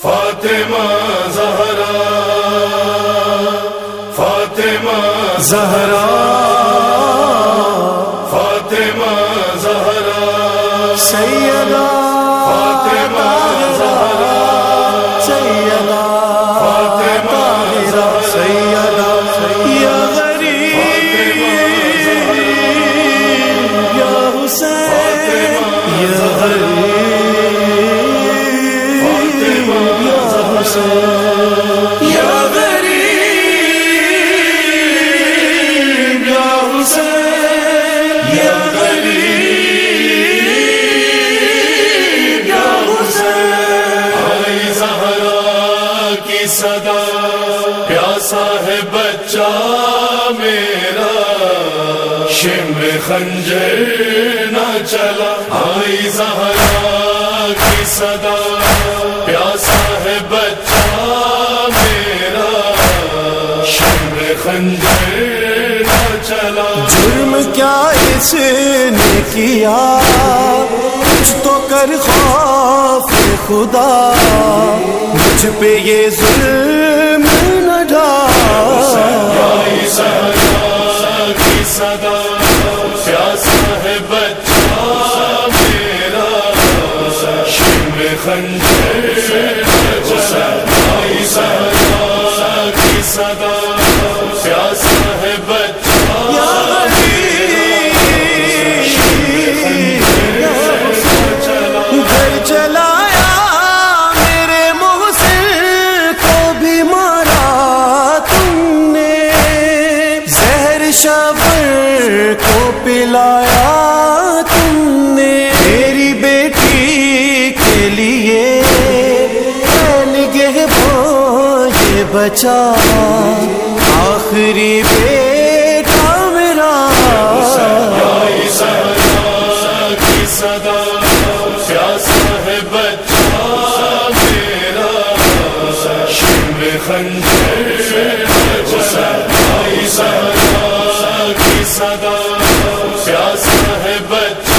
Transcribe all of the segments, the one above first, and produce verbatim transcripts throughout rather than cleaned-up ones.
فاطمہ زہرا فاطمہ زہرا فاطمہ زہرا سیدہ فاطمہ زہرا سیدہ فاطمہ زہرا سیدہ یا غریب یا حسین یا غریب یا حسین یا غریب یا حسین یا غریب یا حسین آئی زہرا کی صدا پیاسا ہے بچہ میرا شم خنجر نہ چلا آئی زہرا کی صدا پیاسا ہے بچہ میرا شم خنجر نہ چلا جرم کیا اس نے کیا کچھ تو کر خوف خدا مجھ پہ یہ ظلم نہ ڈال آئی زہرا کی صدا پیاسا ہے بچہ میرا شم خنجر نہ چلا آئی زہرا کی صدا پیاسا ہے بچہ گھر چلایا میرے محسن کو بھی مارا تم نے زہر شبر کو پلایا تم نے میری بیٹی کے لیے نگہباں یہ بچا آخری بیٹا میرا آئی زہرا کی صدا پیاسا ہے بچہ میرا شم خنجر نہ چلا آئی زہرا کی صدا پیاسا ہے بچہ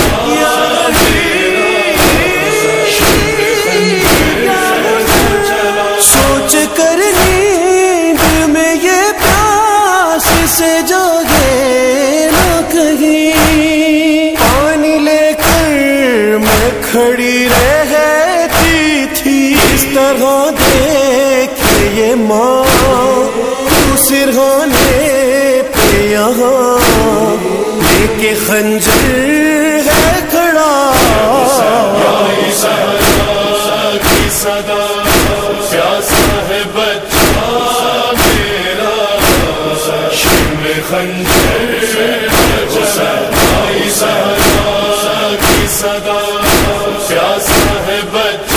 سوچ کر نیند میں یہ پیاس سے جاگے نہ کہیں پانی لے کر میں کھڑی رہتی تھی اس طرح دیکھے یہ ماں تو سرہانے پہ یہاں لے کے خنجر ہے کھڑا آئی زہرا کی صدا پیاسا ہے بچہ میرا شم خنجر نہ چلا آئی زہرا کی صدا پیاسا ہے بچہ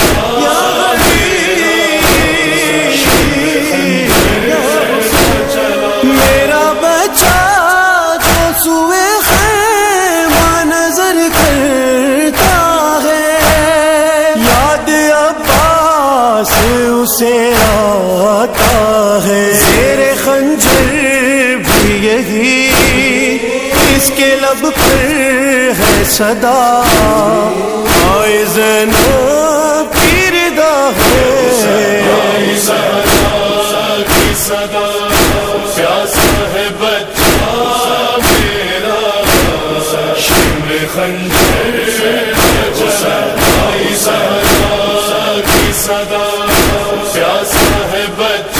میرا بچہ جو سوئے خیمہ نظر کرتا ہے یاد عباس اسے آتا ہے زیر خنجر بھی یہی اس کے لب پر ہے صدا آئے زینب کی ردا ہے آئی زہرا کی صدا پیاسا ہے بچہ میرا شم خنجر نہ چلا آئی زہرا کی صدا پیاسا ہے بچہ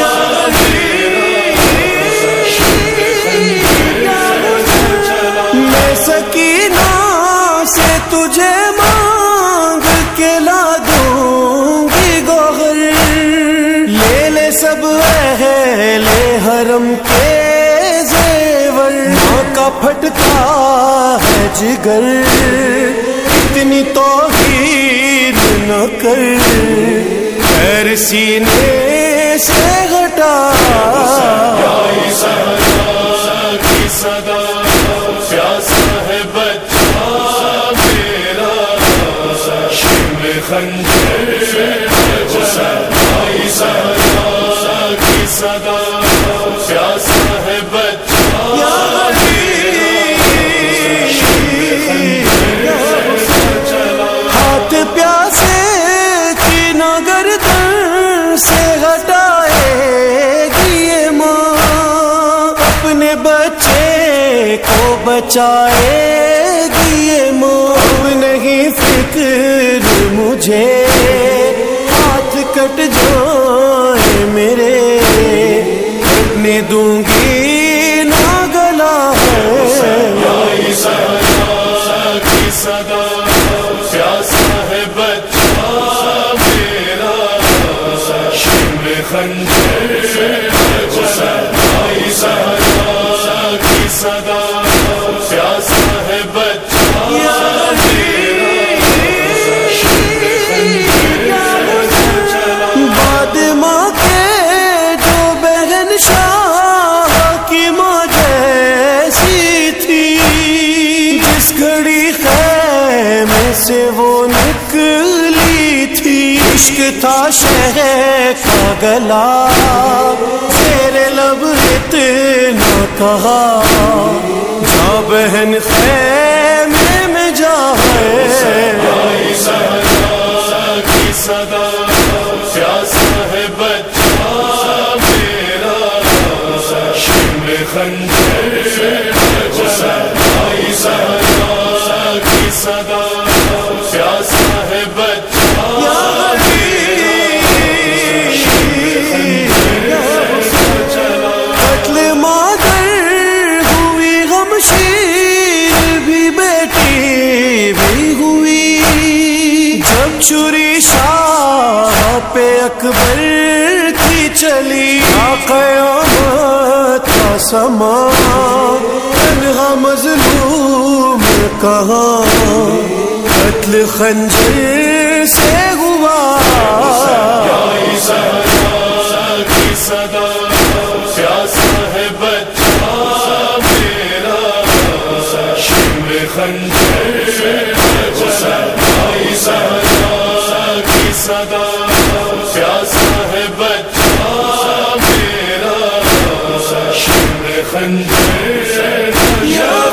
میں سکینہ سے تجھے مانگ کے لا دوں گی گوہر لے لے سب اہل حرم کے زیور ماں کا پھٹتا ہے جگر اتنی توہین نہ کر خیر سینے سے ہٹا آئی زہرا کی صدا پیاسا ہے بچہ میرا شم خنجر نہ چلا آئی زہرا کی صدا پیاسا ہے بچہ ہاتھ پیاسے کی نگر بچائے گی یہ موت نہیں فکر مجھے ہاتھ کٹ جائے میرے اپنے دوں گی نہ گلا ہے کی صدا پیاسا ہے بچہ میرا شمع خنجر آئی سہرا کی صدا پیاسا ہے بچہ بعد ماں کے جو بہن شاہ کی ماں جیسی تھی جس گھڑی خیمے سے وہ نکلی تھی عشق تھا شہر کا گلا تیرے لب اتنا کہا جا بہن خیمے میں جا آئی سہرا کی صدا پیاسا ہے بچہ میرا شمع خنجر آئی سہرا کی صدا پیاسا ہے بچہ قتل مادر ہوئی غمشیر بھی بیٹی بھی ہوئی جب چھری شاہ پہ اکبر کی چلی قیامت کا سما تنہا مظلوم کہاں قتل خنجر سے ہوا کی صدا پیاسا ہے بچہ میرا شمع خنجر آئی سہرا کی صدا پیاسا ہے بچہ میرا شمع خنجر